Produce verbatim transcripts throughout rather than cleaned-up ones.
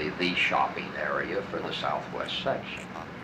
basically the shopping area for the southwest section.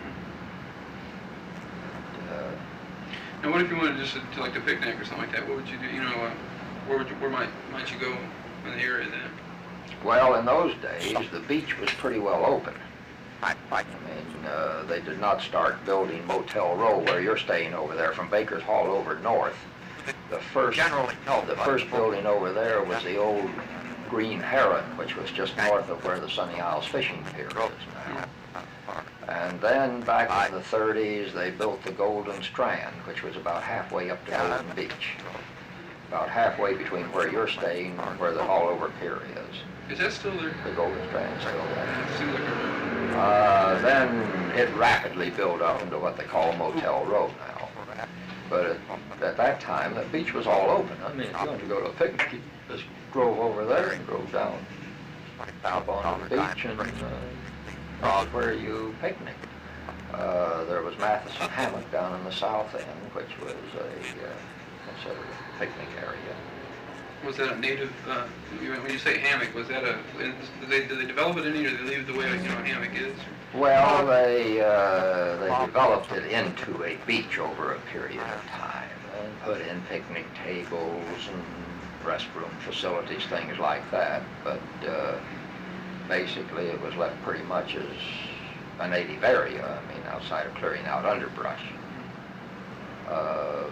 Uh, Now, what if you wanted just to, to like a picnic or something like that? What would you do? You know, uh, where would you, where might might you go in the area then? well, in those days, the beach was pretty well open. I mean, uh, they did not start building Motel Row where you're staying over there from Baker's Hall over north. The first, the first building over there was the old Green Heron, which was just north of where the Sunny Isles Fishing Pier is now. And then back in the thirties, they built the Golden Strand, which was about halfway up to Golden Beach. About halfway between where you're staying and where the All Over Pier is. Is that still there? The Golden Strand's still there. It seems like a... Uh, then it rapidly built up into what they call Motel Row now. But at, at that time, the beach was all open. I mean, if you wanted to go to a picnic, you just drove over there and drove down up onto the beach, and uh, that's where you picnicked. Uh, there was Matheson Hammock down in the south end, which was a uh, considered a picnic area. Was that a native, uh, when you say hammock, was that a, did they, did they develop it any, or did they leave it the way, you know, a hammock is? Well, they, uh, they developed it into a beach over a period of time and put in picnic tables and restroom facilities, things like that. But uh, basically it was left pretty much as a native area, I mean, outside of clearing out underbrush. Uh,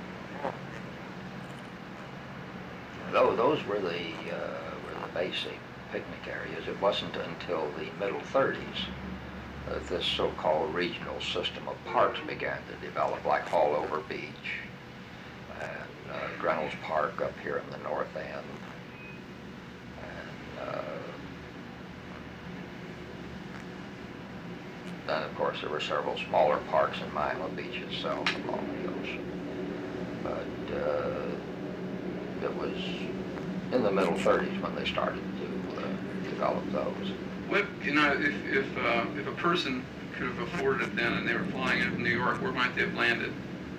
Though those were the, uh, were the basic picnic areas, it wasn't until the middle thirties that this so-called regional system of parks began to develop, like All Over Beach and uh, Reynolds Park up here in the north end. And uh, then, of course, there were several smaller parks in Miami Beach itself along the ocean. But uh, it was in the middle thirties when they started to uh, develop those. What, you know, if if uh, if a person could have afforded it then and they were flying in from New York, where might they have landed?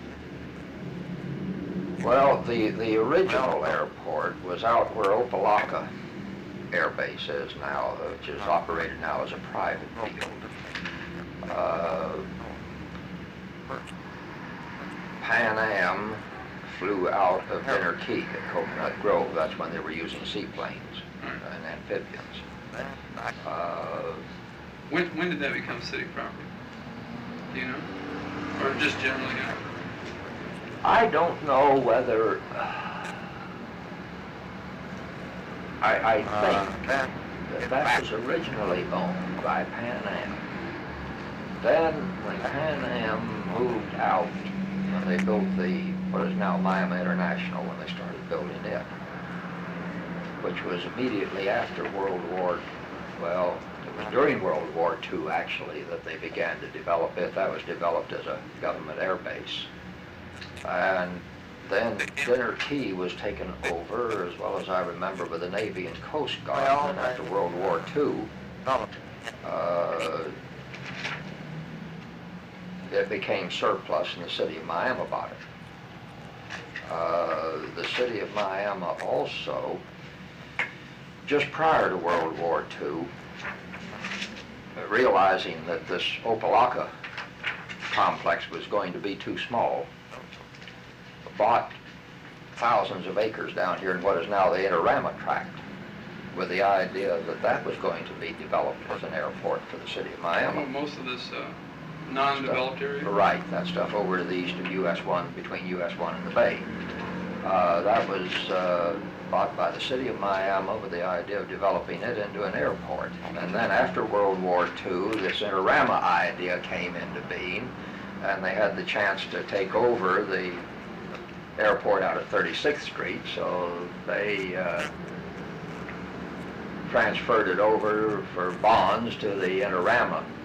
Well, the, the original airport was out where Opelika Air Base is now, which is operated now as a private field. Uh, Pan Am flew out of Dinner Key at Coconut Grove. That's when they were using seaplanes and amphibians. Uh, when when did that become city property? Do you know? Or just generally? You know? I don't know whether. Uh, I, I think that that was originally owned by Pan Am. Then when Pan Am moved out, when they built the what is now Miami International, when they started building it, which was immediately after World War, well, it was during World War Two actually that they began to develop it. That was developed as a government air base. And then Dinner Key was taken over, as well as I remember, by the Navy and Coast Guard. And after World War Two, uh, it became surplus, and the city of Miami bought it. Uh, the city of Miami also, just prior to World War Two, realizing that this Opelika complex was going to be too small, bought thousands of acres down here in what is now the Inarama Tract, with the idea that that was going to be developed as an airport for the city of Miami. Most of this uh, non-developed area? Right, that stuff over to the east of U S one, between U S one and the Bay. Uh, that was uh, bought by the city of Miami with the idea of developing it into an airport. And then after World War Two, this Inarama idea came into being, and they had the chance to take over the airport out at thirty-sixth Street, so they uh, transferred it over for bonds to the Inarama